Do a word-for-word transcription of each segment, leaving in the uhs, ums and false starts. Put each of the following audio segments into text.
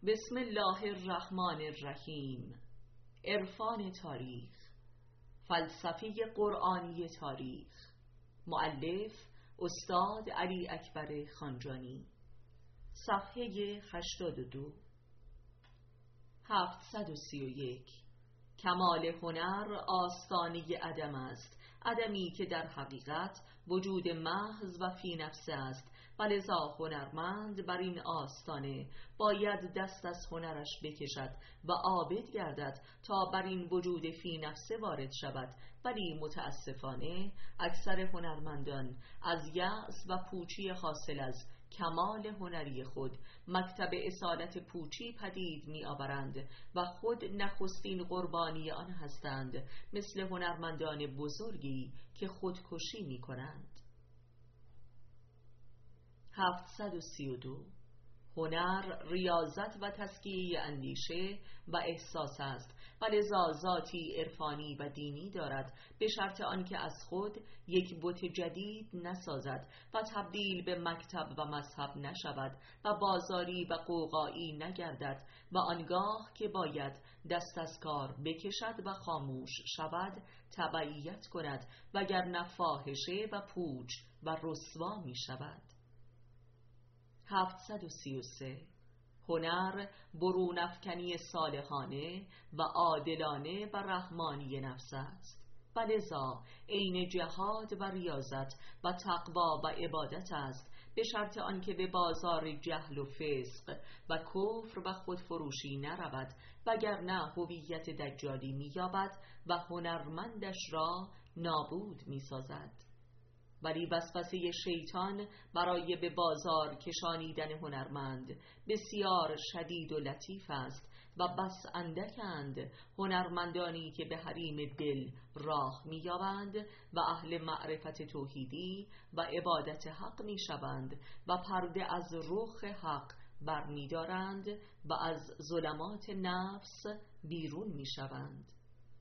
بسم الله الرحمن الرحیم. عرفان تاریخ، فلسفه قرآنی تاریخ. مؤلف استاد علی اکبر خانجانی. صفحه هشتاد و دو. هفتصد و سی و یک. کمال هنر آستانه عدم است، عدمی که در حقیقت وجود محض و فی نفسه است، ولذا هنرمند بر این آستانه باید دست از هنرش بکشد و عابد گردد تا بر این وجود فی نفسه وارد شود. ولی متاسفانه اکثر هنرمندان از یأس و پوچی حاصل از کمال هنری خود مکتب اصالت پوچی پدید می آورند و خود نخستین قربانی آن هستند، مثل هنرمندان بزرگی که خودکشی می کنند. هفتصد و سی و دو. هنر ریاضت و تزکیه اندیشه و احساس است، ولذا ذاتی عرفانی و دینی دارد، به شرط آنکه از خود یک بت جدید نسازد و تبدیل به مکتب و مذهب نشود و بازاری و قوقایی نگردد و آنگاه که باید دست از کار بکشد و خاموش شود تبعیت کند، وگرنه فاحشه و پوچ و رسوا می شود. هفتصد و سی و سه. هنر برون افکنی صالحانه و عادلانه و رحمانی نفس است، ولذا عین جهاد و ریاضت و تقوا و عبادت است، به شرط آنکه به بازار جهل و فسق و کفر و خودفروشی نرود، وگرنه هویت دجالی می‌یابد و هنرمندش را نابود می‌سازد. ولی وسوسه شیطان برای به بازار کشانیدن هنرمند بسیار شدید و لطیف است و بس اندکند هنرمندانی که به حریم دل راه می‌یابند و اهل معرفت توحیدی و عبادت حق می‌شوند و پرده از رخ حق برمی‌دارند و از ظلمات نفس بیرون می‌شوند.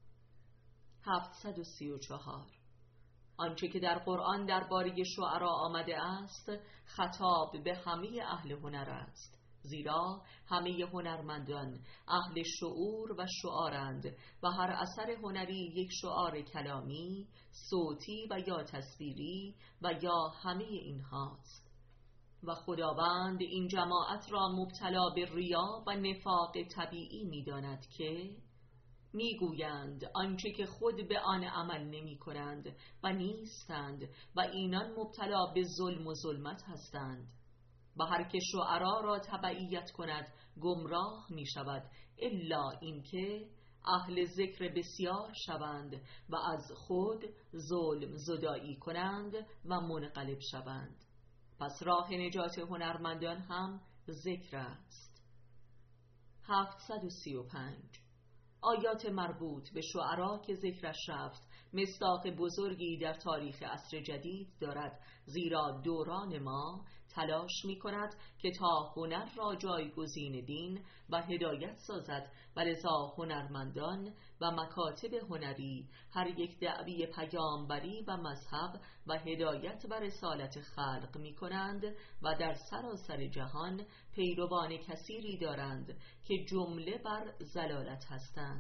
هفتصد و سی و چهار. آنچه که در قرآن درباره شعرا آمده است خطاب به همه اهل هنر است، زیرا همه هنرمندان اهل شعور و شعارند و هر اثر هنری یک شعار کلامی، صوتی و یا تصویری و یا همه اینهاست و خداوند این جماعت را مبتلا به ریا و نفاق طبیعی می داند که میگویند آنچه که خود به آن عمل نمی کنند و نیستند و اینان مبتلا به ظلم و ظلمت هستند و هر که شعرا را تبعیت کند گمراه می شود، الا اینکه اهل ذکر بسیار شوند و از خود ظلم زدایی کنند و منقلب شوند. پس راه نجات هنرمندان هم ذکر است. هفتصد و سی و پنج. آیات مربوط به شعرا که ذکرش رفت مصداق بزرگی در تاریخ عصر جدید دارد، زیرا دوران ما تلاش می کند که تا هنر را جایگزین دین و هدایت سازد، ولذا هنرمندان و مکاتب هنری هر یک دعوی پیامبری و مذهب و هدایت و رسالت خلق می کنند و در سراسر جهان پیروان کثیری دارند که جمله بر ضلالت هستند.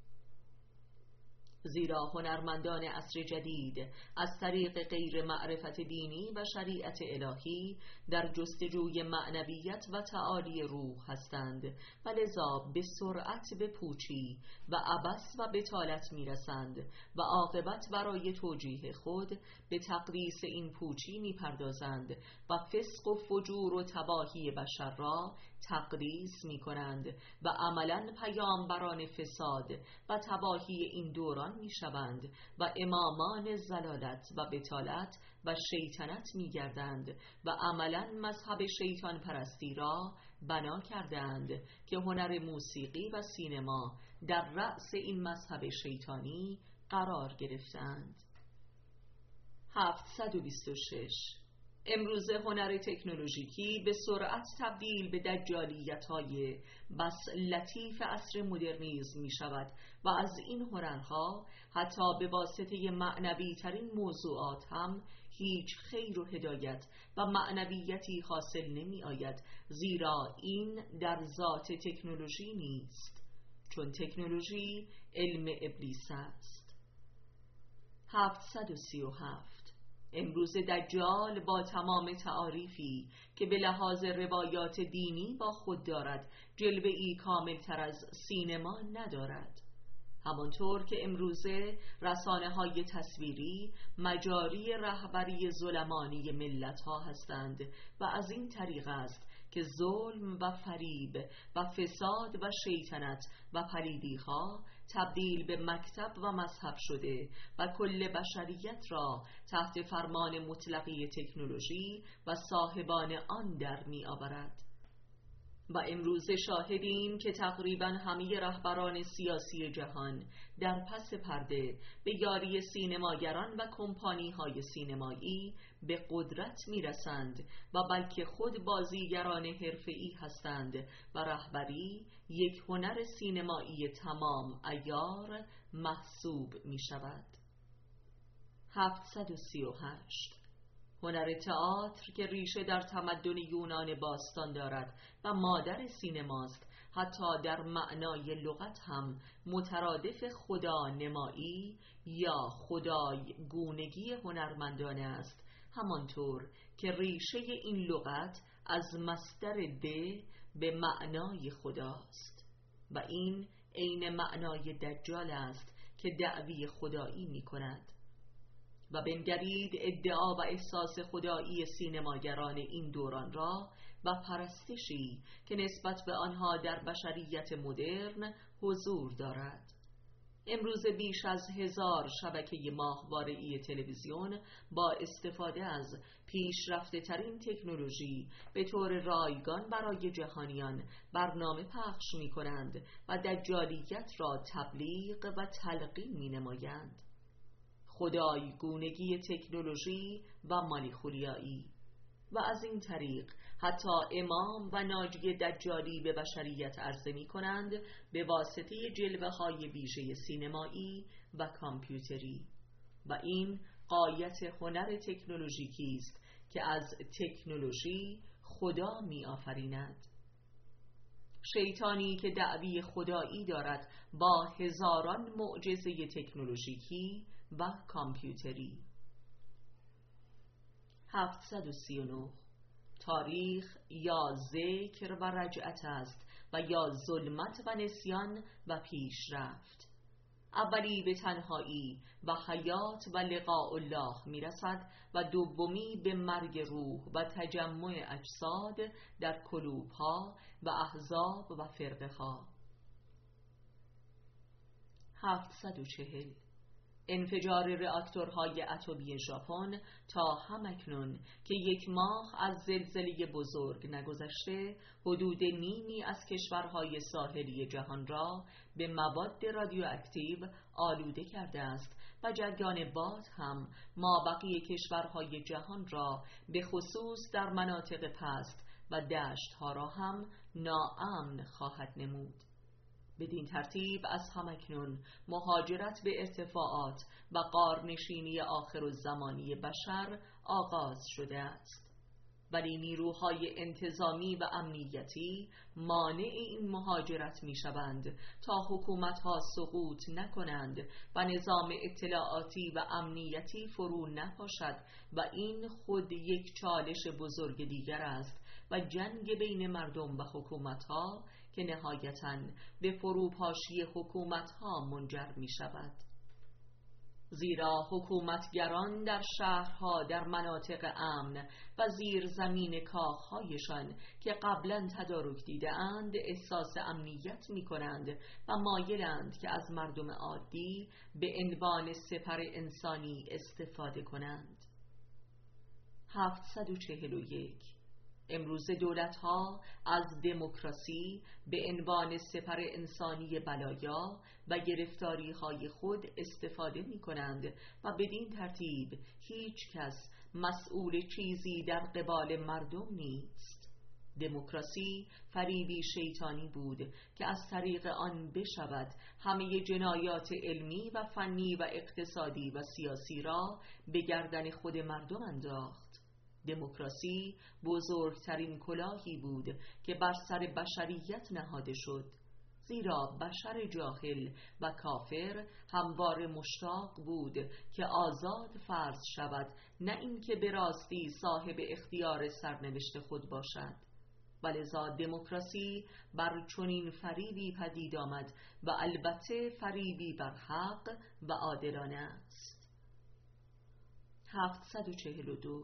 زیرا هنرمندان عصر جدید از طریق غیر معرفت دینی و شریعت الهی در جستجوی معنویت و تعالی روح هستند و لذا به سرعت به پوچی و عبث و بطالت میرسند و عاقبت برای توجیه خود به تقدیس این پوچی میپردازند و فسق و فجور و تباهی بشر را تقدیس میکنند و عملا پیامبران فساد و تباهی این دوران می شوند و امامان زلالت و بطالت و شیطنت می گردند و عملا مذهب شیطان پرستی را بنا کردند که هنر موسیقی و سینما در رأس این مذهب شیطانی قرار گرفتند. هفتصد و بیست و شش. امروزه هنر تکنولوژیکی به سرعت تبدیل به دجالیت‌های بس لطیف عصر مدرنیسم می شود و از این هنرها حتی به واسطه معنوی ترین موضوعات هم هیچ خیر و هدایت و معنویتی حاصل نمی آید، زیرا این در ذات تکنولوژی نیست، چون تکنولوژی علم ابلیس است. هفتصد و سی و هفت. امروز دجال با تمام تعاریفی که به لحاظ روایات دینی با خود دارد، جلوه‌ای کاملتر از سینما ندارد. همانطور که امروزه رسانه‌های تصویری مجاری رهبری ظلمانی ملت‌ها هستند و از این طریق است که ظلم و فریب و فساد و شیطنت و پلیدی‌ها تبدیل به مکتب و مذهب شده و کل بشریت را تحت فرمان مطلقی تکنولوژی و صاحبان آن در می آورد. و امروز شاهدیم که تقریباً همه رهبران سیاسی جهان در پس پرده به یاری سینماگران و کمپانی‌های سینمایی به قدرت می‌رسند و بلکه خود بازیگران حرفه‌ای هستند و رهبری یک هنر سینمایی تمام عیار محسوب می‌شود. هفتصد و سی و هشت. هنر تئاتر که ریشه در تمدن یونان باستان دارد و مادر سینماست، حتی در معنای لغت هم مترادف خدا نمایی یا خدای گونگی هنرمندانه است، همانطور که ریشه این لغت از مصدر ده به معنای خداست و این عین معنای دجال است که دعوی خدایی می کند. و بنگرید ادعا و احساس خدایی سینماگران این دوران را و پرستشی که نسبت به آنها در بشریت مدرن حضور دارد. امروز بیش از هزار شبکه ماهواره‌ای تلویزیون با استفاده از پیشرفته ترین تکنولوژی به طور رایگان برای جهانیان برنامه پخش می کنند و دجالیت را تبلیغ و تلقین می نمایند. خدای گونگی تکنولوژی و مالیخولیایی و از این طریق حتی امام و ناجی دجالی به بشریت عرضه می کنند به واسطه جلوه های ویژه سینمایی و کامپیوتری و این غایت هنر تکنولوژیکی است که از تکنولوژی خدا می آفریند. شیطانی که دعوی خدایی دارد با هزاران معجزه تکنولوژیکی و کامپیوتری. هفتصد و سی و نه. تاریخ یا ذکر و رجعت است و یا ظلمت و نسیان و پیشرفت. اولی به تنهایی و حیات و لقاء الله میرسد و دومی به مرگ روح و تجمع اجساد در کلوبها و احزاب و فرقه ها. هفتصد و چهل. انفجار راکتورهای اتمی ژاپن تا همکنون که یک ماه از زلزله بزرگ نگذشته، حدود نیمی از کشورهای ساحلی جهان را به مواد رادیواکتیو آلوده کرده است و جریان باد هم مابقی کشورهای جهان را به خصوص در مناطق پست و دشتها را هم ناامن خواهد نمود. بدین ترتیب از همکنون مهاجرت به ارتفاعات و غارنشینی آخرالزمانی بشر آغاز شده است، ولی نیروهای انتظامی و امنیتی مانع این مهاجرت می شوند تا حکومتها سقوط نکنند و نظام اطلاعاتی و امنیتی فرو نپاشد و این خود یک چالش بزرگ دیگر است و جنگ بین مردم و حکومتها که نهایتاً به فروپاشی حکومتها منجر می شود. زیرا حکومتگران در شهرها در مناطق امن و زیر زمین کاخهایشان که قبلا تدارک دیده اند احساس امنیت می کنند و مایلند که از مردم عادی به عنوان سپر انسانی استفاده کنند. هفتصد و چهل و یک. امروز دولت‌ها از دموکراسی به عنوان سپر انسانی بلایا و گرفتاری‌های خود استفاده می‌کنند و بدین ترتیب هیچ کس مسئول چیزی در قبال مردم نیست. دموکراسی فریبی شیطانی بود که از طریق آن بشود همه جنایات علمی و فنی و اقتصادی و سیاسی را به گردن خود مردم انداخت. دموکراسی بزرگترین کلاهی بود که بر سر بشریت نهاده شد، زیرا بشر جاهل و کافر همواره مشتاق بود که آزاد فرض شود، نه اینکه به راستی صاحب اختیار سرنوشت خود باشد. ولذا دموکراسی بر چنین فریبی پدید آمد و البته فریبی بر حق و عادلانه است. هفتصد و چهل و دو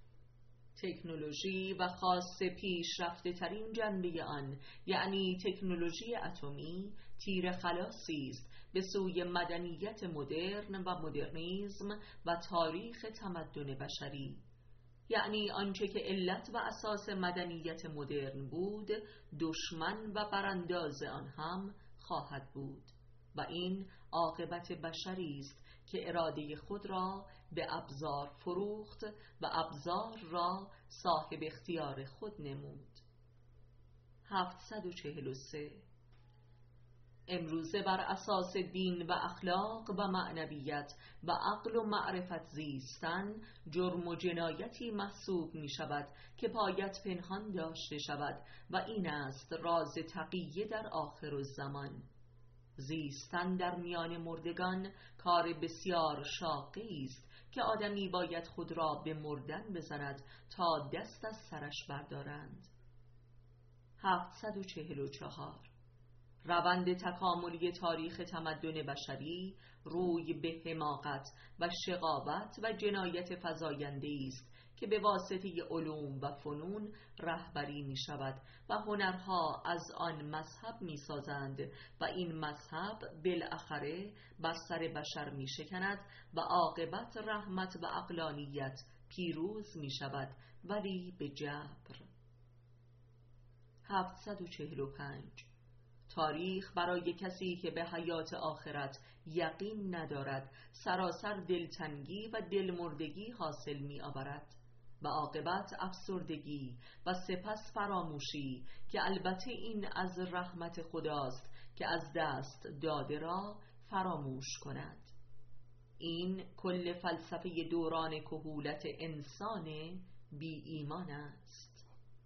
تکنولوژی و خاص پیشرفته ترین جنبه آن، یعنی تکنولوژی اتمی، تیر خلاصی است به سوی مدنیت مدرن و مدرنیسم و تاریخ تمدن بشری. یعنی آنچه که علت و اساس مدنیت مدرن بود، دشمن و برانداز آن هم خواهد بود و این عاقبت بشری است که اراده خود را به ابزار فروخت و ابزار را صاحب اختیار خود نمود. هفتصد و چهل و سه امروزه بر اساس دین و اخلاق و معنویت و عقل و معرفت زیستن جرم و جنایتی محسوب می شود که باید پنهان داشته شود و این است راز تقیه در آخر الزمان. زیستن در میان مردگان کار بسیار شاقی است که آدمی باید خود را به مردن بزند تا دست از سرش بردارند. هفتصد و چهل و چهار روند تکاملی تاریخ تمدن بشری روی به حماقت و شقاوت و جنایت فزاینده‌ای است که به واسطه علوم و فنون رهبری می شود و هنرها از آن مذهب می سازند و این مذهب بالاخره بر سر بشر می شکند و عاقبت رحمت و عقلانیت پیروز می شود، ولی به جبر. هفتصد و چهل و پنج تاریخ برای کسی که به حیات آخرت یقین ندارد سراسر دلتنگی و دلمردگی حاصل می آورد و عاقبت افسردگی و سپس فراموشی، که البته این از رحمت خداست که از دست داده را فراموش کند. این کل فلسفه دوران کهولت انسان بی ایمان است.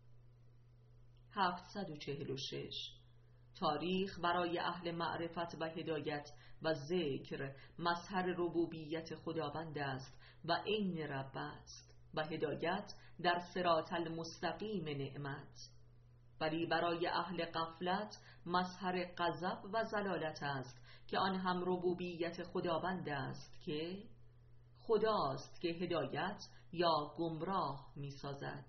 هفتصد و چهل و شش تاریخ برای اهل معرفت و هدایت و ذکر مظهر ربوبیت خداوند است و عین رب است و هدایت در صراط المستقیم نعمت، ولی برای اهل غفلت مظهر غضب و ضلالت است که آن هم ربوبیت خداوند است که خداست که هدایت یا گمراه می سازد.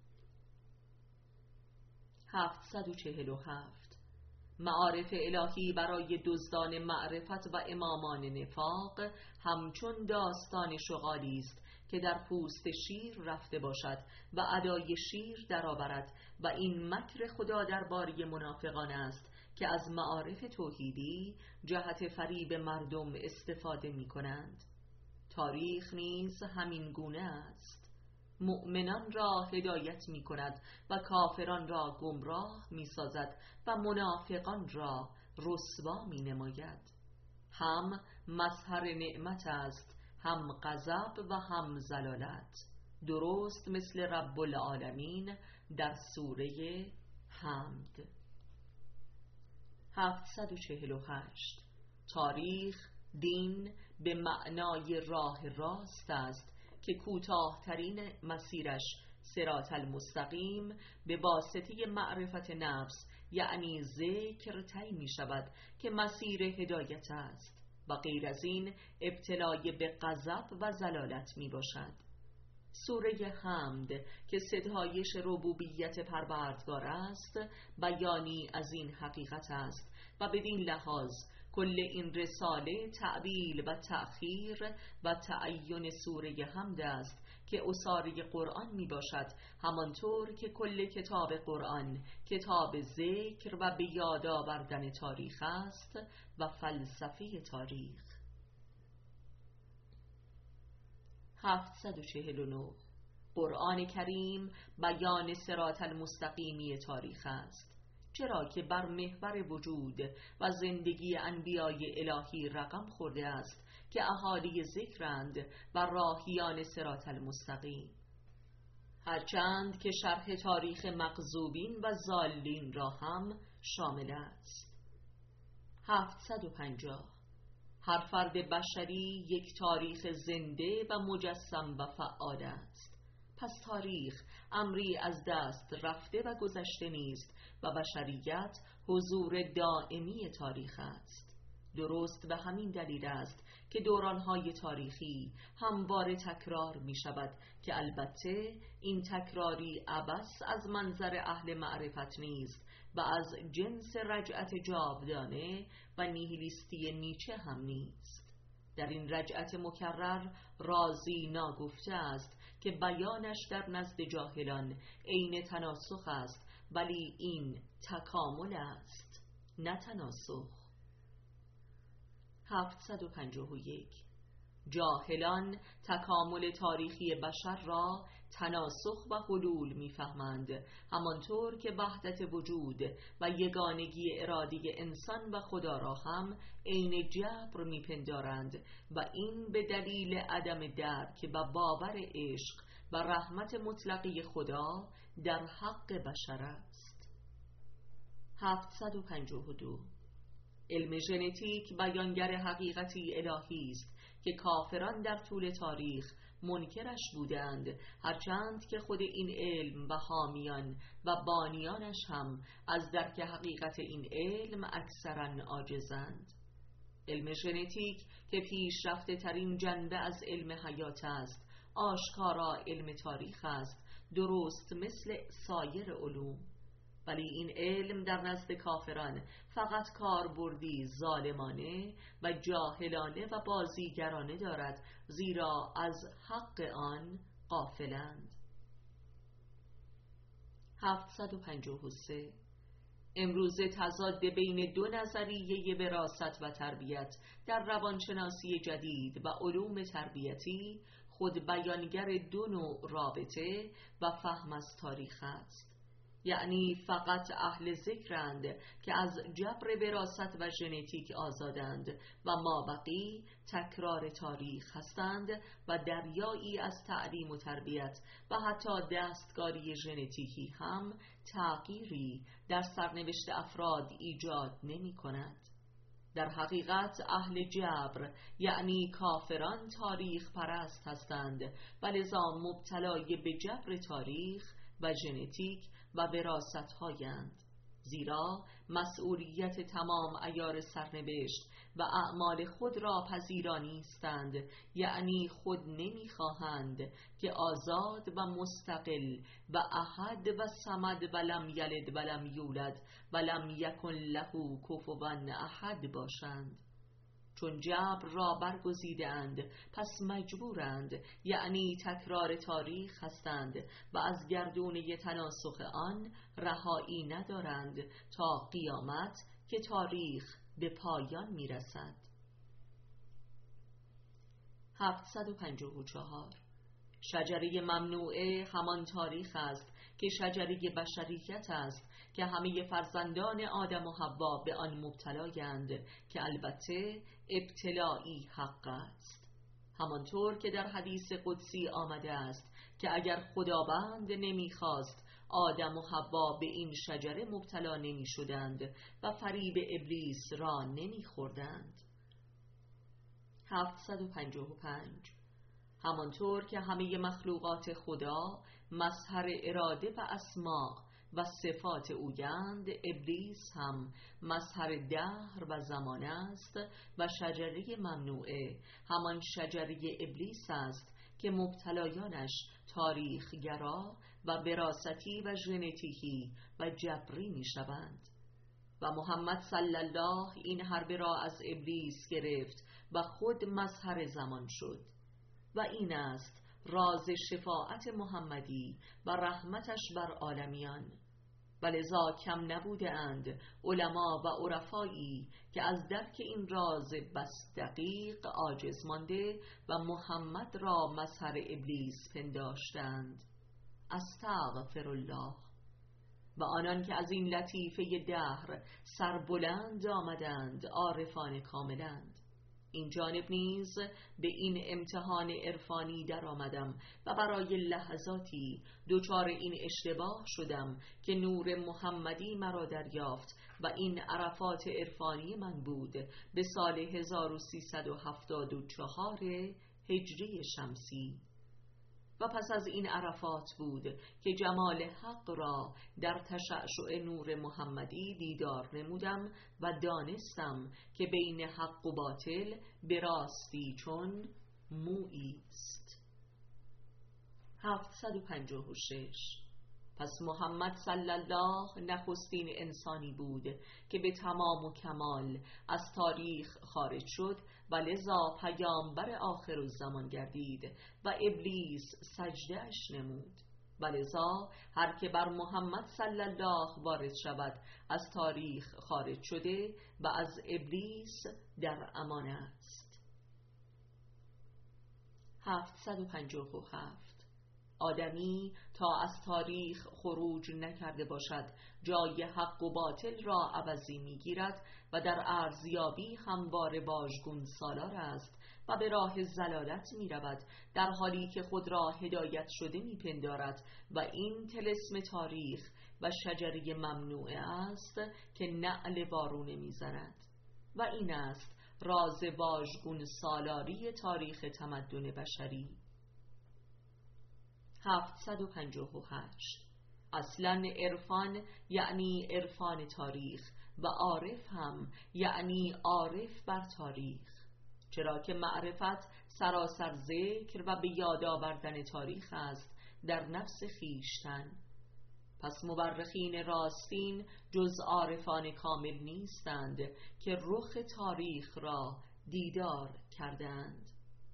هفتصد و چهل و هفت معارف الهی برای دزدان معرفت و امامان نفاق همچون داستان شغالی است که در پوست شیر رفته باشد و ادای شیر درآورد و این مکر خدا درباره منافقان است که از معارف توحیدی جهت فریب مردم استفاده می کنند. تاریخ نیز همین گونه است. مؤمنان را هدایت می کند و کافران را گمراه می سازد و منافقان را رسوا می نماید. هم مظهر نعمت است، هم غضب و هم ضلالت، درست مثل رب العالمین در سوره حمد. هفتصد و چهل و هشت تاریخ دین به معنای راه راست است که کوتاه‌ترین مسیرش صراط المستقیم به واسطه معرفت نفس یعنی ذکر طی می شود که مسیر هدایت است و غیر از این ابتلای به غضب و ضلالت می باشد. سوره حمد که ستایش ربوبیت پروردگار است بیانی از این حقیقت است و بدین لحاظ کل این رساله تعبیل و تأخیر و تعین سوره حمد است که اساره قرآن می باشد، همانطور که کل کتاب قرآن کتاب ذکر و به یاد آوردن تاریخ است و فلسفه تاریخ. هفتصد و چهل و نه قرآن کریم بیان صراط المستقیمی تاریخ است، چرا که بر محور وجود و زندگی انبیای الهی رقم خورده است که اهالی ذکرند و راهیان صراط المستقیم، هرچند که شرح تاریخ مغضوبین و ضالین را هم شامل است. هفتصد و پنجاه. هر فرد بشری یک تاریخ زنده و مجسم و فعال است. پس تاریخ امری از دست رفته و گذشته نیست و بشریت حضور دائمی تاریخ است. درست به همین دلیل است که دورانهای تاریخی همواره تکرار می شود که البته این تکراری عبث از منظر اهل معرفت نیست و از جنس رجعت جاودانه و نیهیلیستی نیچه هم نیست. در این رجعت مکرر رازی ناگفته است که بیانش در نزد جاهلان عین تناسخ است، ولی این تکامل است نه تناسخ. هفتصد و پنجاه و یک. جاهلان تکامل تاریخی بشر را تناسخ و حلول می‌فهمند، همانطور که وحدت وجود و یگانگی ارادی انسان و خدا را هم عین جبر می‌پندارند و این به دلیل عدم درک و باور عشق و رحمت مطلقی خدا در حق بشر است. هفتصد و پنجاه و دو. علم ژنتیک بیانگر حقیقتی الهی است که کافران در طول تاریخ منکرش بودند، هرچند که خود این علم و حامیان و بانیانش هم از درک حقیقت این علم اکثرا عاجزند. علم ژنتیک که پیشرفته ترین جنبه از علم حیات است، آشکارا علم تاریخ است، درست مثل سایر علوم، ولی این علم در نزد کافران فقط کاربردی ظالمانه و جاهلانه و بازیگرانه دارد، زیرا از حق آن غافلند. هفتصد و پنجاه و سه. امروز تضاد بین دو نظریه وراثت و تربیت در روانشناسی جدید و علوم تربیتی خود بیانگر دو نوع رابطه و فهم از تاریخ است. یعنی فقط اهل ذکرند که از جبر وراثت و ژنتیک آزادند و مابقی تکرار تاریخ هستند و دریایی از تعلیم و تربیت و حتی دستکاری ژنتیکی هم تغییری در سرنوشت افراد ایجاد نمی کند. در حقیقت اهل جبر یعنی کافران تاریخ پرست هستند و لذا مبتلای به جبر تاریخ و ژنتیک و وراثت هایند، زیرا مسئولیت تمام عیار سرنوشت و اعمال خود را پذیرا نیستند، یعنی خود نمیخواهند که آزاد و مستقل و احد و صمد و لم یلد و لم یولد و لم یکن له کفوا احد باشند. چون جبر را برگزیدند پس مجبورند، یعنی تکرار تاریخ هستند و از گردونه تناسخ آن رهایی ندارند تا قیامت که تاریخ به پایان میرسد. هفتصد و پنجاه و چهار. شجره ممنوعه همان تاریخ است که شجره بشریت است که همه فرزندان آدم و حوا به آن مبتلایند، که البته ابتلایی حق است، همانطور که در حدیث قدسی آمده است که اگر خداوند نمیخواست آدم و حوا به این شجره مبتلا نمی شدند و فریب ابلیس را نمی خوردند. هفتصد و پنجاه و پنج. همانطور که همه مخلوقات خدا مظهر اراده و اسماء و صفات اویند، ابلیس هم مظهر دهر و زمان است و شجره ممنوعه همان شجره ابلیس است که مبتلایانش تاریخگرا و وراثتی و ژنتیکی و جبری می شوند. و محمد صلی الله این حرب را از ابلیس گرفت و خود مظهر زمان شد. و این است راز شفاعت محمدی و رحمتش بر عالمیان. و لذا کم نبوده اند علما و عرفایی که از درک این راز بس دقیق عاجز مانده و محمد را مظهر ابلیس پنداشتند. استغفر الله. و آنان که از این لطیفه دهر سربلند آمدند عارفان کاملند. این جانب نیز به این امتحان عرفانی در آمدم و برای لحظاتی دچار این اشتباه شدم که نور محمدی مرا دریافت و این عرفات عرفانی من بود به سال هزار و سیصد و هفتاد و چهار هجری شمسی. و پس از این عرفات بود که جمال حق را در تشعشع نور محمدی دیدار نمودم و دانستم که بین حق و باطل به راستی چون مویی است. هفتصد و پنجاه و شش. پس محمد صلی الله نخستین انسانی بود که به تمام و کمال از تاریخ خارج شد و لذا پیامبر آخر الزمان گردید و ابلیس سجده اش نمود و لذا هر که بر محمد صلی الله وارد شود از تاریخ خارج شده و از ابلیس در امان است. هفتصد و پنجاه و هفت. آدمی تا از تاریخ خروج نکرده باشد جای حق و باطل را عوضی میگیرد و در ارزیابی همواره واژگون سالار است و به راه زلالت می رود در حالی که خود را هدایت شده می پندارد و این طلسم تاریخ و شجره ممنوعه است که نعل وارونه می زند. و این است راز واژگون سالاری تاریخ تمدن بشری. هفتصد و پنجاه و هشت. اصلاً عرفان یعنی عرفان تاریخ و عارف هم یعنی عارف بر تاریخ، چرا که معرفت سراسر ذکر و به یاد آوردن تاریخ است در نفس خیشتن. پس مورخین راستین جز عارفان کامل نیستند که رخ تاریخ را دیدار کردند.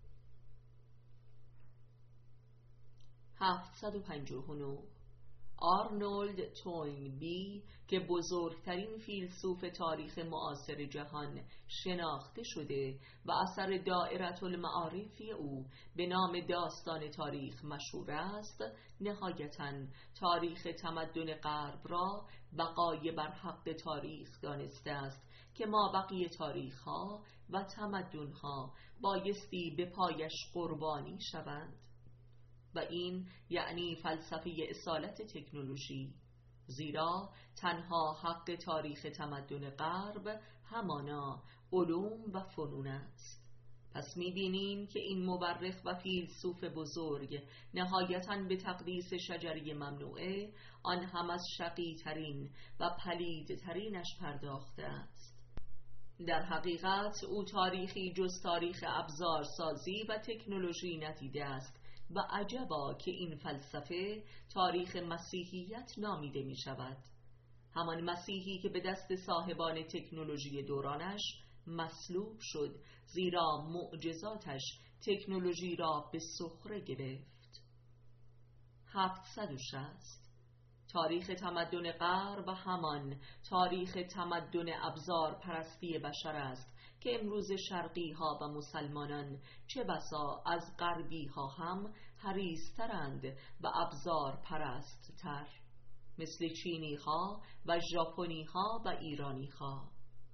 هفتصد و پنجاه و نه. آرنولد توینبی که بزرگترین فیلسوف تاریخ معاصر جهان شناخته شده و اثر دائره المعارفی او به نام داستان تاریخ مشهور است، نهایتاً تاریخ تمدن غرب را بقای بر حق تاریخ دانسته است که ما بقیه تاریخ‌ها و تمدن‌ها بایستی به پایش قربانی شوند. و این یعنی فلسفه اصالت تکنولوژی، زیرا تنها حق تاریخ تمدن غرب همانا علوم و فنون است. پس می‌بینیم که این مورخ و فیلسوف بزرگ نهایتاً به تقدیس شجره ممنوعه آن هم از شقی ترین و پلید ترینش پرداخته است. در حقیقت او تاریخی جز تاریخ ابزارسازی و تکنولوژی ندیده است و عجبا که این فلسفه تاریخ مسیحیت نامیده می شود، همان مسیحی که به دست صاحبان تکنولوژی دورانش مصلوب شد، زیرا معجزاتش تکنولوژی را به سخره گرفت. هفتصد و شصت. تاریخ تمدن غرب همان تاریخ تمدن ابزار پرستی بشر است که امروز شرقی ها و مسلمانان چه بسا از غربی ها هم حریص‌ترند و ابزار پرست تر، مثل چینی ها و ژاپنی ها و ایرانی ها.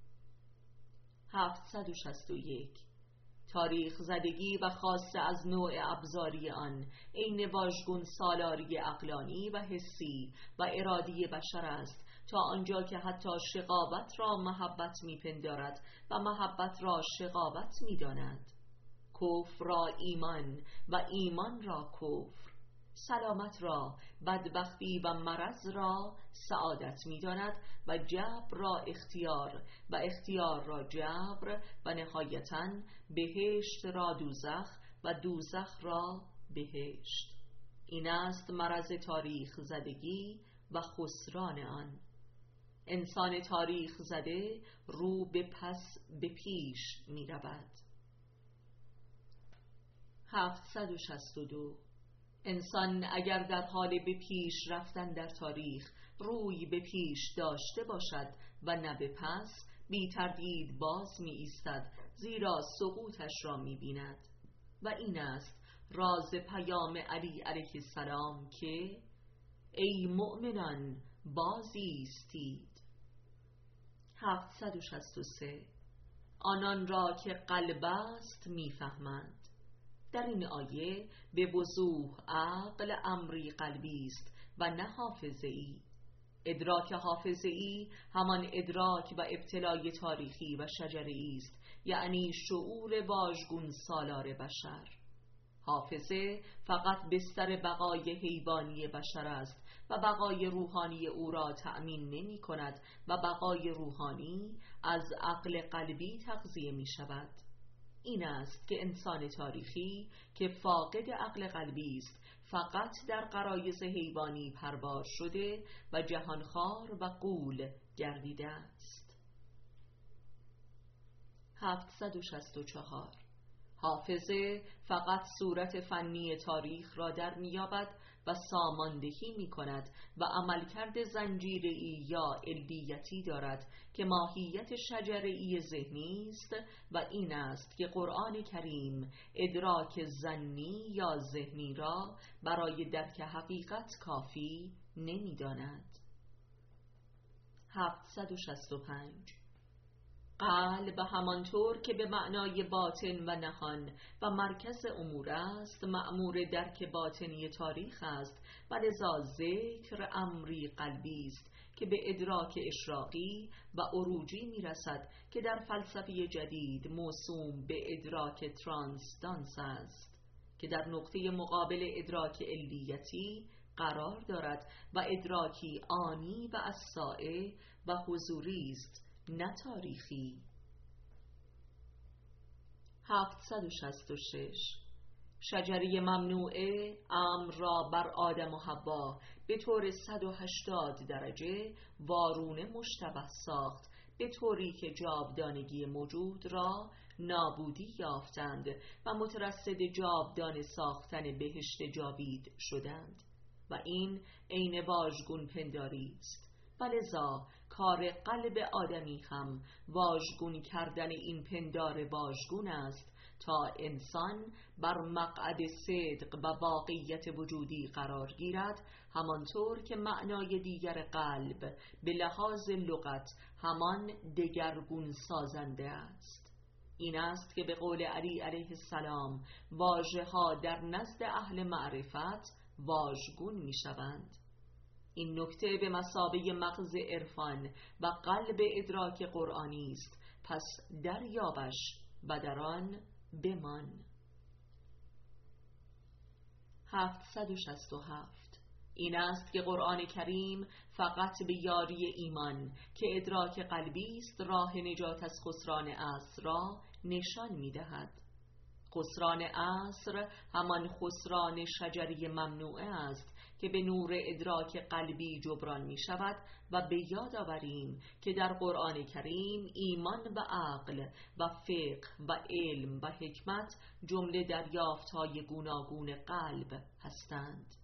هفتصد و شصت و یک. تاریخ زدگی و خاصه از نوع ابزاری آن عین واژگون سالاری عقلانی و حسی و ارادی بشر است، تا آنجا که حتی شقاوت را محبت میپندارد و محبت را شقاوت میداند، کفر را ایمان و ایمان را کفر، سلامت را بدبختی و مرض را سعادت می‌داند و جبر را اختیار و اختیار را جبر و نهایتاً بهشت را دوزخ و دوزخ را بهشت. این است مرض تاریخ زدگی و خسران آن. انسان تاریخ زده رو به پس به پیش می رود. هفتصد و شصت و دو. انسان اگر در حال به پیش رفتن در تاریخ روی به پیش داشته باشد و نه به پس، بی تردید باز می ایستد، زیرا سقوطش را می بیند. و این است راز پیام علی علیه السلام که ای مؤمنان باز ایستید. هفتصد و شصت و سه. آنان را که قلب است میفهمند. در این آیه به وضوح عقل امری قلبی است و نه حافظه‌ای. ادراک حافظه‌ای همان ادراک و ابتلای تاریخی و شجره‌ای است، یعنی شعور واژگون سالار بشر. حافظه فقط بستر بقای حیوانی بشر است و بقای روحانی او را تأمین نمی کند و بقای روحانی از عقل قلبی تغذیه می شود. این است که انسان تاریخی که فاقد عقل قلبی است فقط در غرایز حیوانی پربار شده و جهانخوار و غول گردیده است. هفتصد و شصت و چهار. حافظه فقط صورت فنی تاریخ را در میابد و ساماندهی می کند و عملکرد زنجیره‌ای یا علویتی دارد که ماهیت شجره‌ای ذهنی است و این است که قرآن کریم ادراک ظنی یا ذهنی را برای درک حقیقت کافی نمی داند. هفتصد و شصت و پنج. قلب همانطور که به معنای باطن و نهان و مرکز امور است، مأمور درک باطنی تاریخ است و لذا ذکر امری قلبی است که به ادراک اشراقی و عروجی میرسد که در فلسفه جدید موسوم به ادراک ترانسدانس است، که در نقطه مقابل ادراک علیتی قرار دارد و ادراکی آنی و الساعه و حضوری است، نه تاریخی. هفتصد و شصت و شش. شجره ممنوعه امر را بر آدم و حوا به طور صد و هشتاد درجه وارونه مشتبه ساخت، به طوری که جاودانگی موجود را نابودی یافتند و مترصد جاودانه ساختن بهشت جاوید شدند و این عین واژگون پنداری است. ولذا کار قلب آدمی هم واژگون کردن این پندار واژگون است تا انسان بر مقعد صدق و واقعیت وجودی قرار گیرد، همانطور که معنای دیگر قلب به لحاظ لغت همان دگرگون سازنده است. این است که به قول علی علیه السلام واژه‌ها در نزد اهل معرفت واژگون می شوند. این نکته به مثابه مغز عرفان و قلب ادراک قرآنی است، پس دریابش و در آن بمان. هفتصد و شصت و هفت. این است که قرآن کریم فقط به یاری ایمان که ادراک قلبی است راه نجات از خسران عصر را نشان می دهد. خسران عصر همان خسران شجری ممنوعه است که به نور ادراک قلبی جبران می شود و به یاد آوریم که در قرآن کریم ایمان و عقل و فقه و علم و حکمت جمله دریافت‌های گوناگون قلب هستند.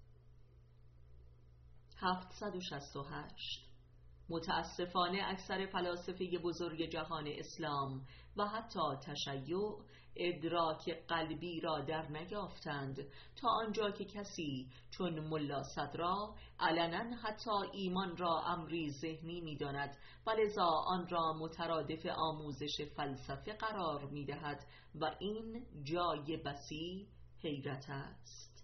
هفتصد و شصت و هشت. متاسفانه اکثر فلاسفه بزرگ جهان اسلام و حتی تشیع ادراک قلبی را در نیافتند، تا آنجا که کسی چون ملا صدرا علنا حتی ایمان را امری ذهنی می داند و لذا آن را مترادف آموزش فلسفه قرار می دهد و این جای بسی حیرت است.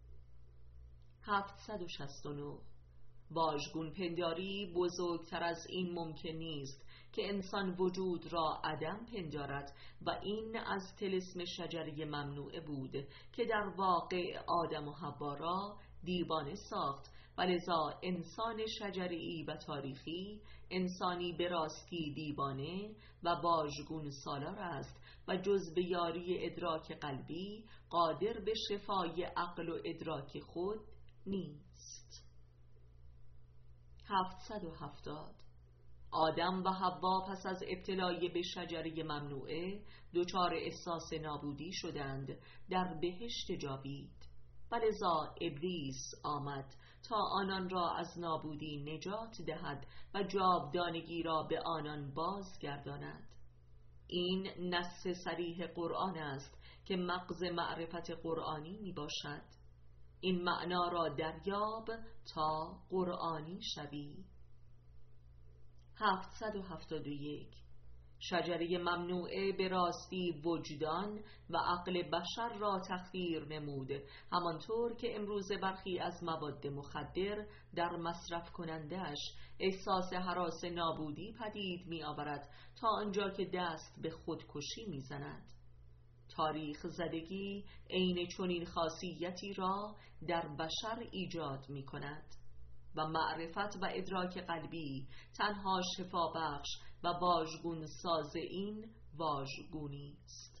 هفتصد و شصت و نه. واژگون پنداری بزرگتر از این ممکن نیست که انسان وجود را عدم پندارد و این از طلسم شجره ممنوعه بود که در واقع آدم و حوا را دیوانه ساخت و لذا انسان شجره‌ای و تاریخی انسانی به راستی دیوانه و واژگون سالار است و جز به یاری ادراک قلبی قادر به شفای عقل و ادراک خود نیست. هفتصد و هفتاد. آدم و حوا پس از ابتلای به شجره ممنوعه دچار احساس نابودی شدند در بهشت جاوید و لذا ابلیس آمد تا آنان را از نابودی نجات دهد و جاودانگی را به آنان بازگرداند. این نص صریح قرآن است که مغز معرفت قرآنی می باشد. این معنا را دریاب تا قرآنی شوی. هفتصد و هفتاد و یک. شجره ممنوعه به راستی وجدان و عقل بشر را تخدیر نمود، همانطور که امروز برخی از مواد مخدر در مصرف کنندش احساس هراس نابودی پدید می آورد تا آنجا که دست به خودکشی می زند. تاریخ زدگی عین چنین خاصیتی را در بشر ایجاد می کند و معرفت و ادراک قلبی تنها شفا بخش و واژگون ساز این واژگونی است.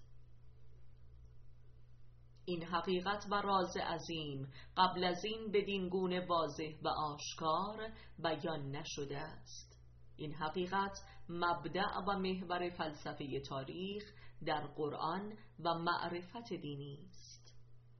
این حقیقت و راز عظیم قبل از این بدین گونه واضح و آشکار بیان نشده است. این حقیقت مبدأ و محور فلسفه تاریخ در قرآن و معرفت دینی است.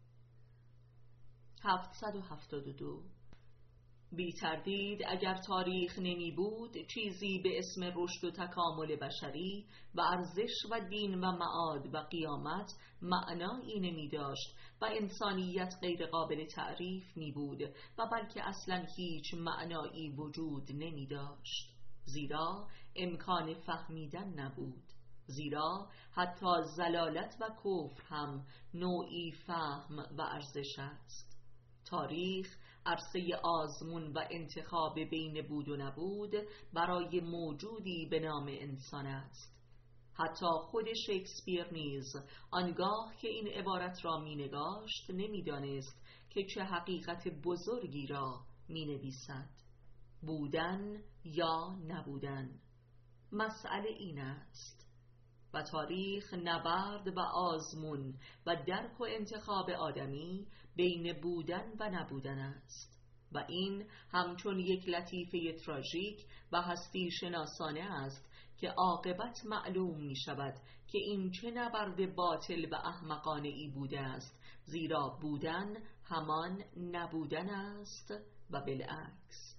هفتصد و هفتاد و دو. بی تردید اگر تاریخ نمی بود چیزی به اسم رشد و تکامل بشری و ارزش و دین و معاد و قیامت معنایی نمی داشت و انسانیت غیر قابل تعریف می بود و بلکه اصلا هیچ معنایی وجود نمی داشت، زیرا امکان فهمیدن نبود. زیرا حتی ضلالت و کفر هم نوعی فهم و ارزش است. تاریخ عرصه آزمون و انتخاب بین بود و نبود برای موجودی به نام انسان است. حتی خود شکسپیر نیز آنگاه که این عبارت را می نگاشت نمی دانست که چه حقیقت بزرگی را می نویسد. بودن یا نبودن، مسئله این است. و تاریخ نبرد و آزمون و درک و انتخاب آدمی بین بودن و نبودن است و این همچون یک لطیفه تراژیک و هستی شناسانه است که عاقبت معلوم می شود که این چه نبرد باطل و احمقانه ای بوده است، زیرا بودن همان نبودن است و بالعکس.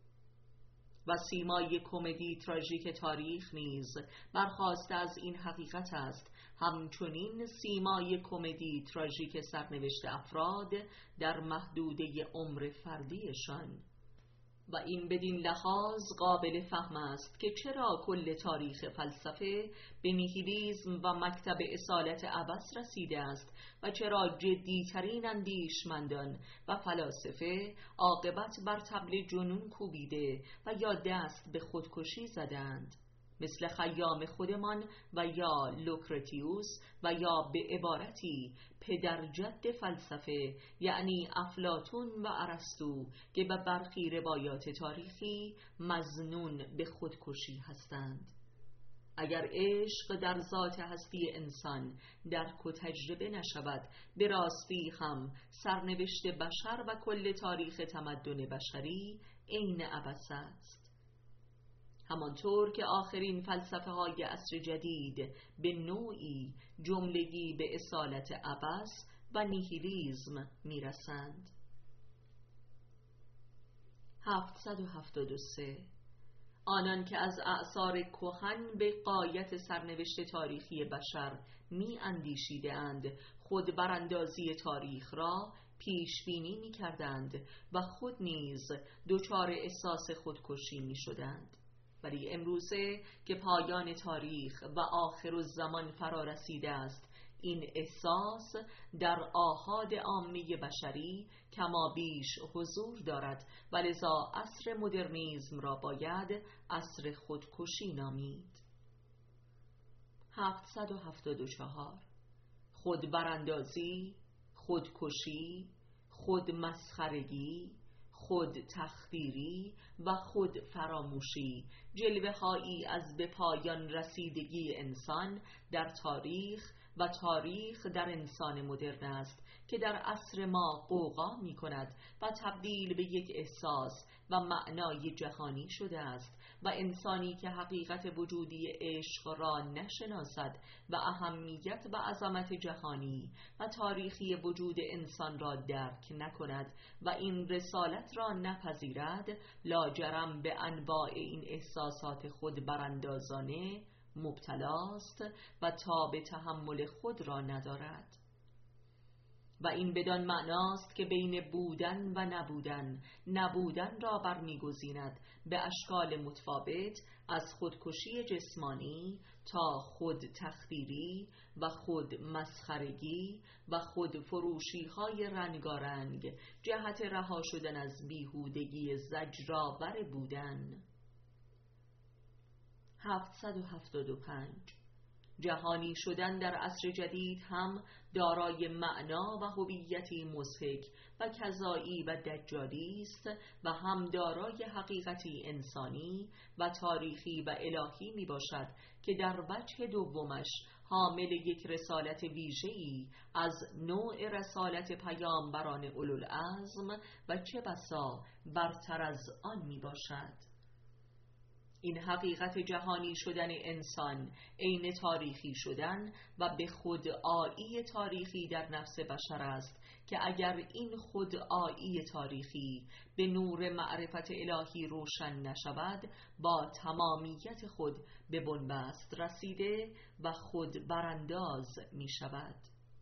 و سیمای کمدی تراژیک تاریخ نیز برخواسته از این حقیقت است، همچنین سیمای کمدی تراژیک سرنوشت افراد در محدوده عمر فردیشان. و این بدین لحاظ قابل فهم است که چرا کل تاریخ فلسفه به نیهیلیسم و مکتب اصالت عبث رسیده است و چرا جدیترین اندیشمندان و فلاسفه عاقبت بر طبل جنون کوبیده و یا دست به خودکشی زدند، مثل خیام خودمان و یا لوکرتیوس و یا به عبارتی پدر جد فلسفه یعنی افلاطون و ارسطو که به برخی روایات تاریخی مظنون به خودکشی هستند. اگر عشق در ذات هستی انسان درک و تجربه نشود، به راستی هم سرنوشت بشر و کل تاریخ تمدن بشری عین عبث است. همانطور که آخرین فلسفه های عصر جدید به نوعی جملگی به اصالت عبث و نیهیلیسم میرسند. هفتصد و هفتاد و سه. آنان که از اعصار کهن به غایت سرنوشت تاریخی بشر می اندیشیدند خود براندازی تاریخ را پیش بینی می کردند و خود نیز دچار احساس خودکشی می شدند. ولی امروزه که پایان تاریخ و آخر الزمان فرا رسیده است، این احساس در آحاد عامه بشری کما بیش حضور دارد و لذا عصر مدرنیسم را باید عصر خودکشی نامید. هفتصد و هفتاد و چهار. خود براندازی، خودکشی، خود مسخرگی، خود تخدیری و خود فراموشی جلوه هایی از به پایان رسیدگی انسان در تاریخ و تاریخ در انسان مدرن است که در عصر ما غوغا می کند و تبدیل به یک احساس و معنای جهانی شده است و انسانی که حقیقت وجودی عشق را نشناسد و اهمیت و عظمت جهانی و تاریخی وجود انسان را درک نکند و این رسالت را نپذیرد، لاجرم به انواع این احساسات خود براندازانه مبتلاست و تاب تحمل خود را ندارد. و این بدان معناست که بین بودن و نبودن، نبودن را برمیگزیند به اشکال متفاوت، از خودکشی جسمانی تا خود تخدیری و خود مسخرگی و خود فروشی های رنگارنگ، جهت رها شدن از بیهودگی زجرآور بودن. هفتصد و هفتاد و پنج. جهانی شدن در عصر جدید هم دارای معنا و هویتی مضحک و کذایی و دجالی است و هم دارای حقیقتی انسانی و تاریخی و الهی می باشد که در وجه دومش حامل یک رسالت ویژه‌ای از نوع رسالت پیامبران اولوالعزم و چه بسا برتر از آن می باشد. این حقیقت جهانی شدن انسان عین تاریخی شدن و به خود آیی تاریخی در نفس بشر است که اگر این خود آیی تاریخی به نور معرفت الهی روشن نشود، با تمامیت خود به بنبست رسیده و خود برانداز می شود.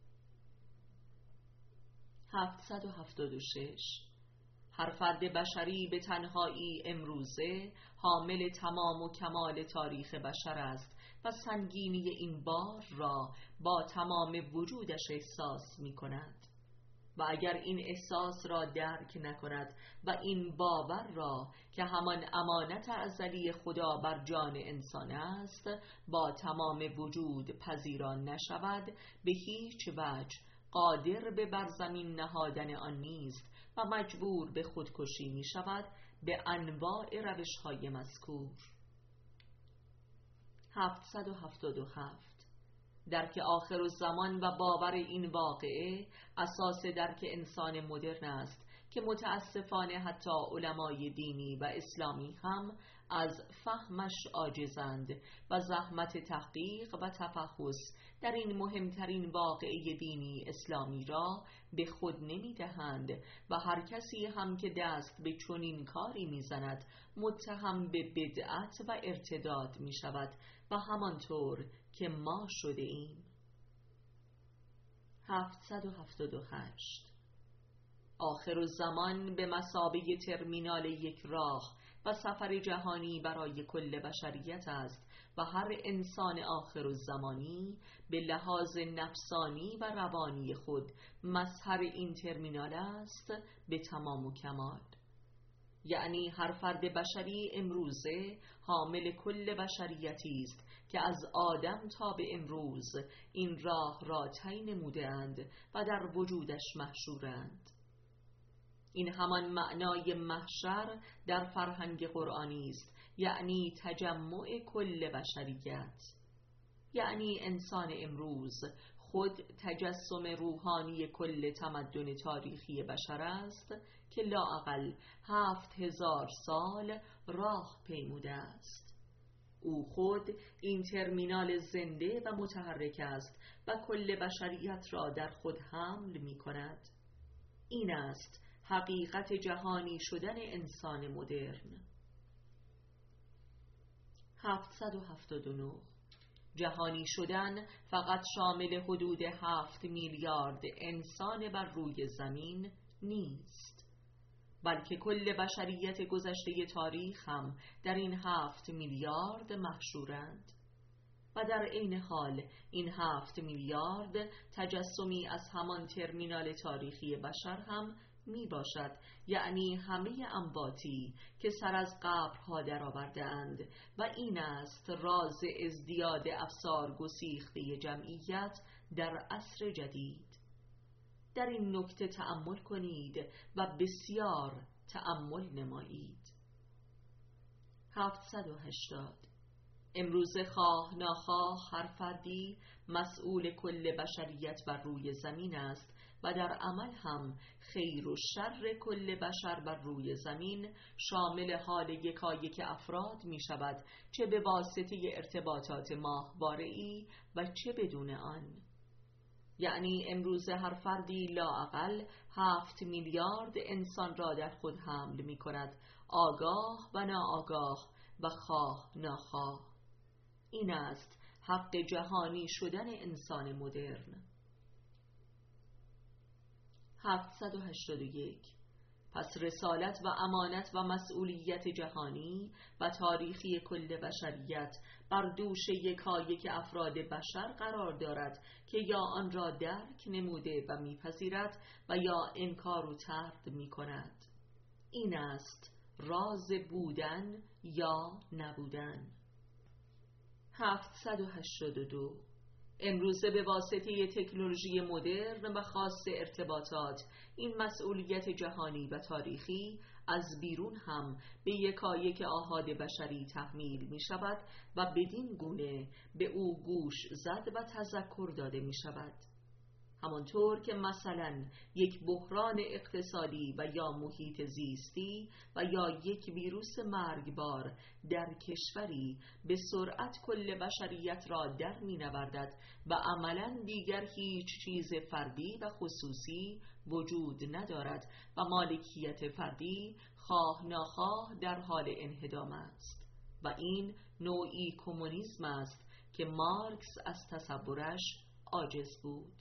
هفتصد و هفتاد و شش. هر فرد بشری به تنهایی امروزه حامل تمام و کمال تاریخ بشر است و سنگینی این بار را با تمام وجودش احساس می کند و اگر این احساس را درک نکند و این باور را که همان امانت ازلی خدا بر جان انسان است با تمام وجود پذیران نشود، به هیچ وجه قادر به بر زمین نهادن آن نیست و مجبور به خودکشی می شود به انواع روش های مذکور. هفتصد و هفتاد و هفت. درک آخر الزمان و باور این واقعه اساس درک انسان مدرن است که متاسفانه حتی علمای دینی و اسلامی هم از فهمش عاجزند و زحمت تحقیق و تفحص در این مهمترین واقعه دینی اسلامی را به خود نمی دهند و هر کسی هم که دست به چنین کاری می زند متهم به بدعت و ارتداد می شود و همانطور که ما شده ایم. هفتصد و هفتاد و هشت. آخر الزمان به مثابه ترمینال یک راه و سفر جهانی برای کل بشریت است و هر انسان آخر الزمانی به لحاظ نفسانی و روانی خود مظهر این ترمینال است به تمام و کمال. یعنی هر فرد بشری امروزه حامل کل بشریتی است که از آدم تا به امروز این راه را طی نموده‌اند و در وجودش محشورند. این همان معنای محشر در فرهنگ قرآنی است، یعنی تجمع کل بشریت. یعنی انسان امروز خود تجسم روحانی کل تمدن تاریخی بشر است که لااقل هفت هزار سال راه پیموده است. او خود این ترمینال زنده و متحرک است و کل بشریت را در خود حمل می کند. این است حقیقت جهانی شدن انسان مدرن. هفتصد و هفتاد و نه. جهانی شدن فقط شامل حدود هفت میلیارد انسان بر روی زمین نیست، بلکه کل بشریت گذشته تاریخ هم در این هفت میلیارد محشورند و در عین حال این هفت میلیارد تجسمی از همان ترمینال تاریخی بشر هم می باشد، یعنی همه امواتی که سر از قبرها در آورده اند و این است راز ازدیاد افسار گسیخته جمعیت در عصر جدید. در این نکته تأمل کنید و بسیار تأمل نمایید. هفتصد و هشتاد. امروز خواه ناخواه هر فردی مسئول کل بشریت بر روی زمین است و در عمل هم خیر و شر کل بشر بر روی زمین شامل حال یکایک افراد می شود، چه به واسطه ارتباطات ماهواره‌ای و چه بدون آن. یعنی امروز هر فردی لااقل هفت میلیارد انسان را در خود حمل می کند، آگاه و ناآگاه و خواه ناخواه. این است حق جهانی شدن انسان مدرن. هفتصد و هشتاد و یک. پس رسالت و امانت و مسئولیت جهانی و تاریخی کل بشریت بر دوش یکایک افراد بشر قرار دارد که یا آن را درک نموده و میپذیرد و یا انکار و طرد میکند. این است راز بودن یا نبودن. هفتصد و هشتاد و دو. امروزه به واسطه تکنولوژی مدرن و خاص ارتباطات این مسئولیت جهانی و تاریخی از بیرون هم به یکایک آحاد بشری تحمیل می شود و بدین گونه به او گوش زد و تذکر داده می شود. همانطور که مثلا یک بحران اقتصادی و یا محیط زیستی و یا یک ویروس مرگبار در کشوری به سرعت کل بشریت را در می نوردد و عملا دیگر هیچ چیز فردی و خصوصی وجود ندارد و مالکیت فردی خواه ناخواه در حال انهدام است و این نوعی کمونیسم است که مارکس از تصورش عاجز بود.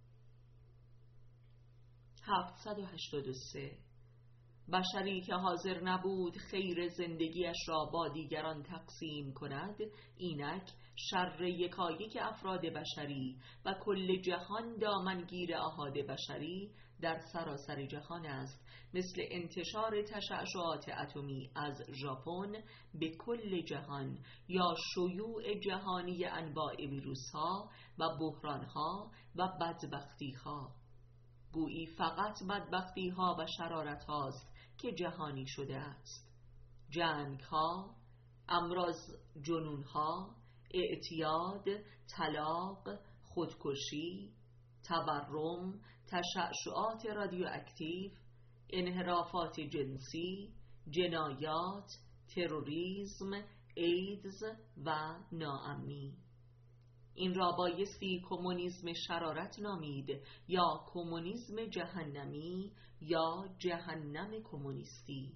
هفتصد و هشتاد و سه. بشری که حاضر نبود خیر زندگیش را با دیگران تقسیم کند، اینک شر یکایک افراد بشری و کل جهان دامنگیر آحاد بشری در سراسر جهان است، مثل انتشار تشعشعات اتمی از ژاپن به کل جهان یا شیوع جهانی انواع ویروس‌ها و بحران‌ها و بدبختی‌ها. گویی فقط بدبختی ها و شرارت هاست که جهانی شده است. جنگ ها، امراض، جنون ها، اعتیاد، طلاق، خودکشی، تورم، تشعشعات رادیواکتیو، انحرافات جنسی، جنایات، تروریسم، ایدز و ناامنی. این را بایستی کمونیسم شرارت نامید یا کمونیسم جهنمی یا جهنم کمونیستی.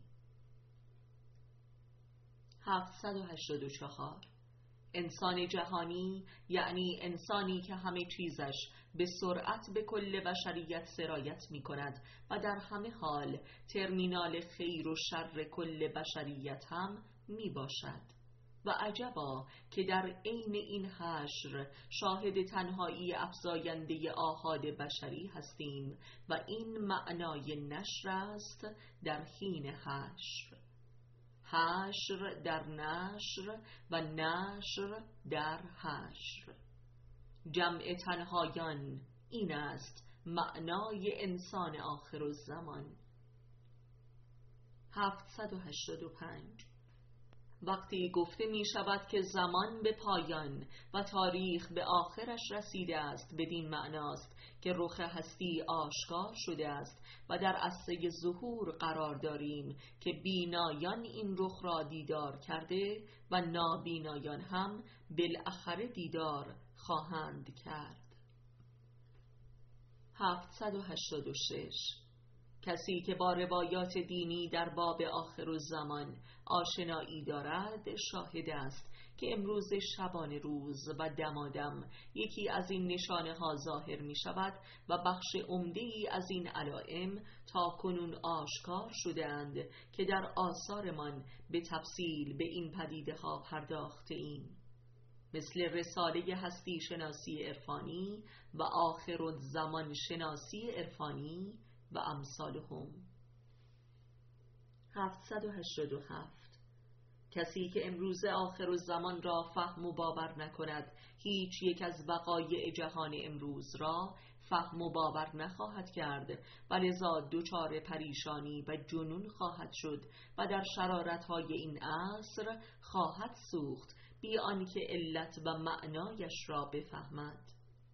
هفتصد و هشتاد و چهار. انسان جهانی یعنی انسانی که همه چیزش به سرعت به کل بشریت سرایت می کند و در همه حال ترمینال خیر و شر کل بشریت هم می باشد. و عجبا که در عین این حشر شاهد تنهایی افزاینده آحاد بشری هستیم و این معنای نشر است در حین حشر. حشر در نشر و نشر در حشر. جمع تنهایان، این است معنای انسان آخرالزمان. هفتصد و هشتاد و پنج. وقتی گفته می شود که زمان به پایان و تاریخ به آخرش رسیده است، بدین معناست که رخ هستی آشکار شده است و در عرصه ظهور قرار داریم که بینایان این رخ را دیدار کرده و نابینایان هم بالاخره دیدار خواهند کرد. هفتصد و هشتاد و شش. کسی که با روایات دینی در باب آخرالزمان آشنایی دارد شاهد است که امروز شبانه روز و دمادم یکی از این نشانه ها ظاهر می شود و بخش عمده ای از این علائم تا کنون آشکار شدند که در آثارمان به تفصیل به این پدیده ها پرداخته ایم، مثل رساله هستی شناسی عرفانی و آخرالزمان شناسی عرفانی و امثالهم. هفتصد و هشتاد و هفت. کسی که امروز آخرالزمان را فهم و باور نکند هیچ یک از وقایع جهان امروز را فهم و باور نخواهد کرد و لذا دچار پریشانی و جنون خواهد شد و در شرارت‌های این عصر خواهد سوخت، بی آنکه علت و معنایش را بفهمد.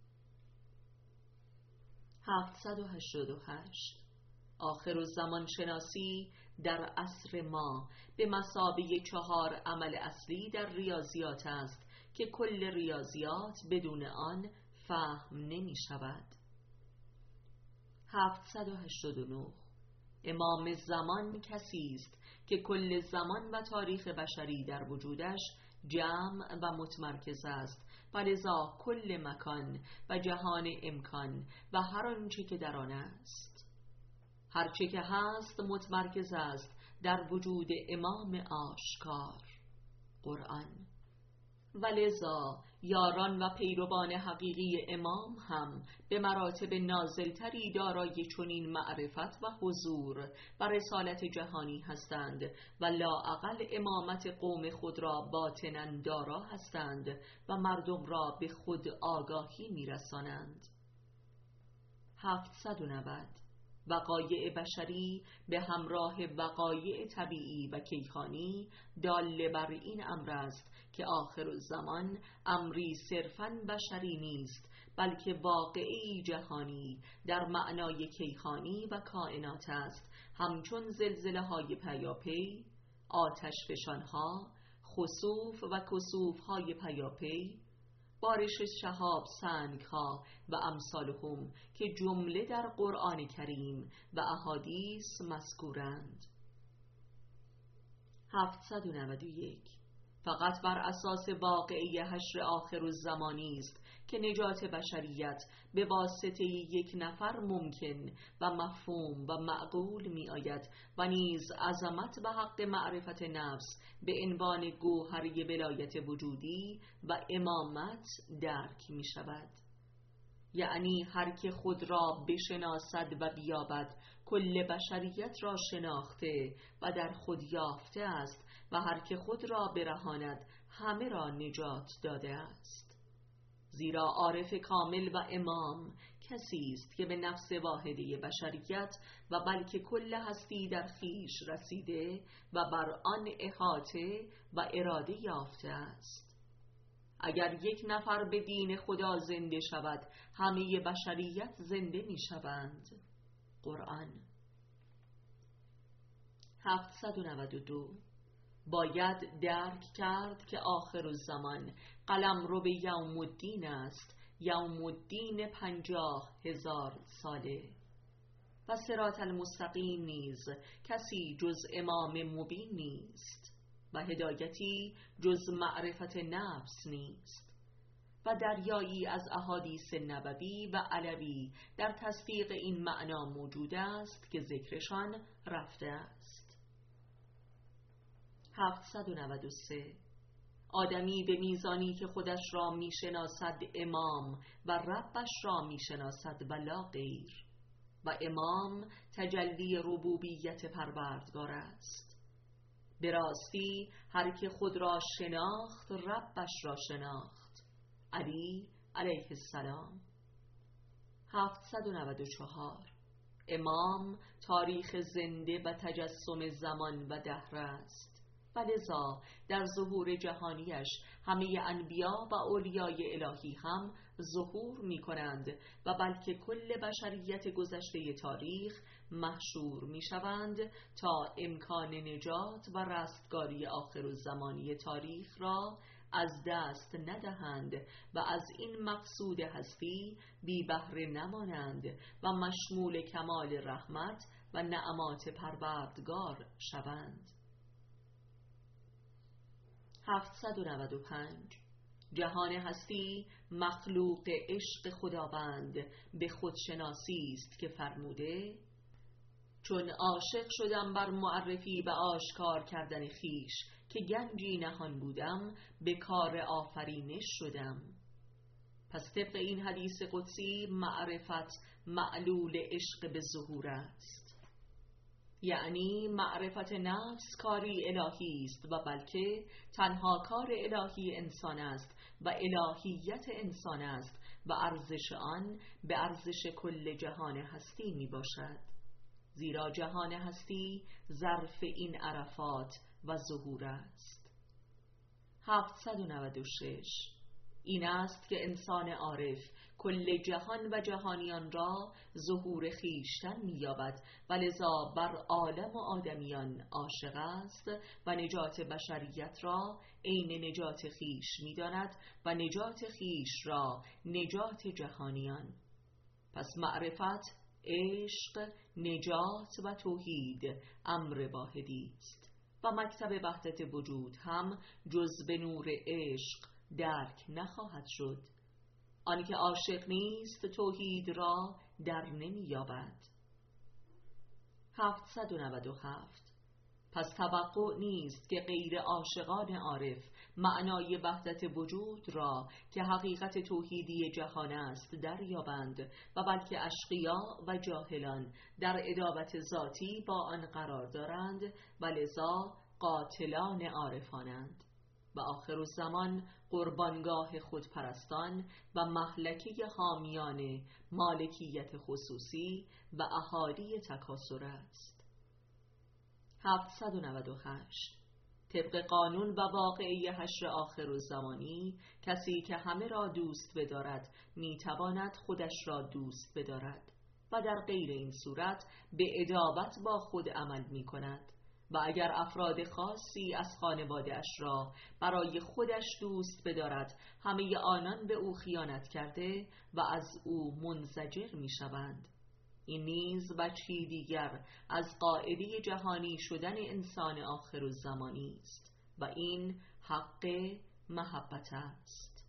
هفتصد و هشتاد و هشت. آخرالزمان شناسی در عصر ما به مثابه چهار عمل اصلی در ریاضیات است که کل ریاضیات بدون آن فهم نمی شود. هفتصد و هشتاد و نه. امام زمان کسی است که کل زمان و تاریخ بشری در وجودش جمع و متمرکز است و لذا کل مکان و جهان امکان و هر آنچه که در آن است، هر چه که هست متمرکز است در وجود امام آشکار، قرآن. و لذا یاران و پیروان حقیقی امام هم به مراتب نازلتری دارای چنین معرفت و حضور و رسالت جهانی هستند و لااقل امامت قوم خود را باطناً دارا هستند و مردم را به خود آگاهی می‌رسانند. هفتصد و نود. وقایع بشری به همراه وقایع طبیعی و کیهانی دال بر این امر است که آخرالزمان امری صرفاً بشری نیست، بلکه واقعی جهانی در معنای کیهانی و کائنات است، همچون زلزله های پیاپی، آتش فشانها، خسوف و کسوف های پیاپی، بارش شهاب سنگ‌ها و امثالهم که جمله در قرآن کریم و احادیث مذکورند. هفتصد و نود و یک. فقط بر اساس واقعی حشر آخرالزمانی است که نجات بشریت به واسطه یک نفر ممکن و مفهوم و معقول می آید و نیز عظمت و حق معرفت نفس به عنوان گوهری ولایت وجودی و امامت درک می شود. یعنی هر که خود را بشناسد و بیابد کل بشریت را شناخته و در خود یافته است و هر که خود را برهاند همه را نجات داده است. زیرا عارف کامل و امام کسی است که به نفس واحده بشریت و بلکه کل هستی در خیش رسیده و بر آن احاطه و اراده یافته است. اگر یک نفر به دین خدا زنده شود همه بشریت زنده می شوند. قرآن. هفتصد و نود و دو. باید درک کرد که آخرالزمان قلمرو به یوم الدین است، یوم الدین پنجاه هزار ساله، و صراط المستقیم نیز کسی جز امام مبین نیست و هدایتی جز معرفت نفس نیست و دریایی از احادیث نبوی و علوی در تصدیق این معنا موجود است که ذکرشان رفته است. هفتصد و نود و سه. آدمی به میزانی که خودش را میشناسد امام و ربش را میشناسد و لا غیر، و امام تجلی ربوبیت پروردگار است. به راستی هر که خود را شناخت ربش را شناخت. علی علیه السلام. هفتصد و نود و چهار. امام تاریخ زنده و تجسم زمان و دهر است و لذا در ظهور جهانیش همه انبیا و اولیای الهی هم ظهور می کنند و بلکه کل بشریت گذشته تاریخ محشور می شوند تا امکان نجات و رستگاری آخرالزمانی تاریخ را از دست ندهند و از این مقصود هستی بی بهره نمانند و مشمول کمال رحمت و نعمات پروردگار شوند. هفتصد و نود و پنج. جهان هستی مخلوق عشق خداوند به خودشناسی است که فرموده: چون عاشق شدم بر معرفی و آشکار کردن خیش که گنجی نهان بودم به کار آفرینش شدم. پس طبق این حدیث قدسی معرفت معلول عشق به ظهور است، یعنی معرفت نفس کاری الهی است و بلکه تنها کار الهی انسان است و الهیت انسان است و ارزش آن به ارزش کل جهان هستی می باشد، زیرا جهان هستی ظرف این عرفات و ظهور است. هفتصد و نود و شش. این است که انسان عارف کل جهان و جهانیان را ظهور خیشتن می‌یابد و لذا بر عالم و آدمیان عاشق است و نجات بشریت را عین نجات خیش می‌داند و نجات خیش را نجات جهانیان. پس معرفت، عشق، نجات و توحید امر واحدی است و مکتب وحدت وجود هم جز به نور عشق درک نخواهد شد. آنکه عاشق نیست توحید را در نمی یابد. هفتصد و نود و هفت. پس توقع نیست که غیر عاشقان عارف معنای وحدت وجود را که حقیقت توحیدی جهان است دریابند و بلکه اشقیا و جاهلان در عداوت ذاتی با آن قرار دارند و لذا قاتلان عارفانند و آخر الزمان قربانگاه خودپرستان و مهلکه حامیان مالکیت خصوصی و اهالی تکاثر است. هفتصد و نود و هشت. طبق قانون و واقعه حشر آخر الزمانی کسی که همه را دوست بدارد میتواند خودش را دوست بدارد و در غیر این صورت به عداوت با خود عمل می کند و اگر افراد خاصی از خانواده اش را برای خودش دوست بدارد همه آنان به او خیانت کرده و از او منزجر می شوند. این نیز وجهی دیگر از قاعده جهانی شدن انسان آخر الزمانی است و این حق محبت است.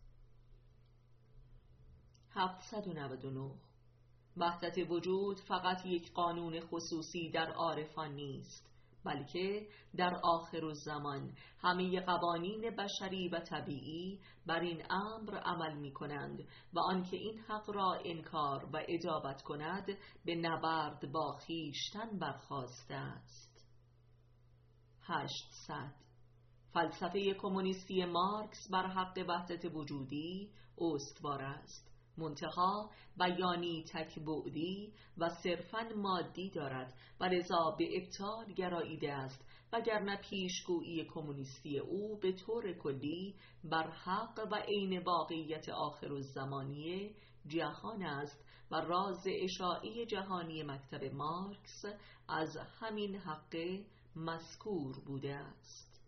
هفتصد و نود و نه. وحدت وجود فقط یک قانون خصوصی در عارفان نیست بلکه در آخر الزمان همه قوانین بشری و طبیعی بر این امر عمل می کنند و آنکه این حق را انکار و عداوت کند به نبرد با خویشتن برخاسته است. هشتصد. فلسفه کمونیستی مارکس بر حق وحدت وجودی استوار است، منتها بیانی تک‌بعدی و صرفاً مادی دارد و لذا به ابطال گراییده است، وگرنه پیشگویی کمونیستی او به طور کلی بر حق و عین واقعیت آخر الزمانی جهان است و راز اشاعه جهانی مکتب مارکس از همین حق مذکور بوده است.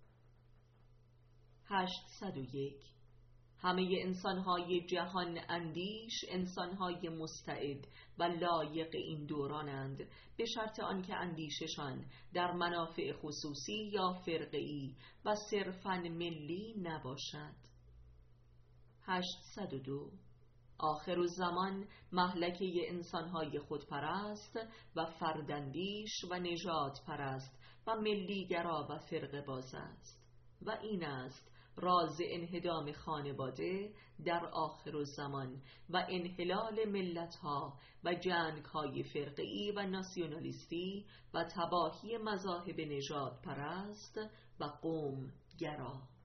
هشتصد و یک. همه انسانهای جهان اندیش انسانهای مستعد و لایق این دورانند به شرط آنکه اندیششان در منافع خصوصی یا فرقه‌ای و صرفاً ملی نباشد. هشتصد و دو. آخر الزمان مهلکه انسانهای خودپرست و فرداندیش و نژاد پرست و ملیگرا و فرقه باز است و این است راز انهدام خانواده در آخر الزمان و انحلال ملت‌ها و جنگ‌های فرقه‌ای و ناسیونالیستی و تباهی مذاهب نژاد پرست و قوم گرا.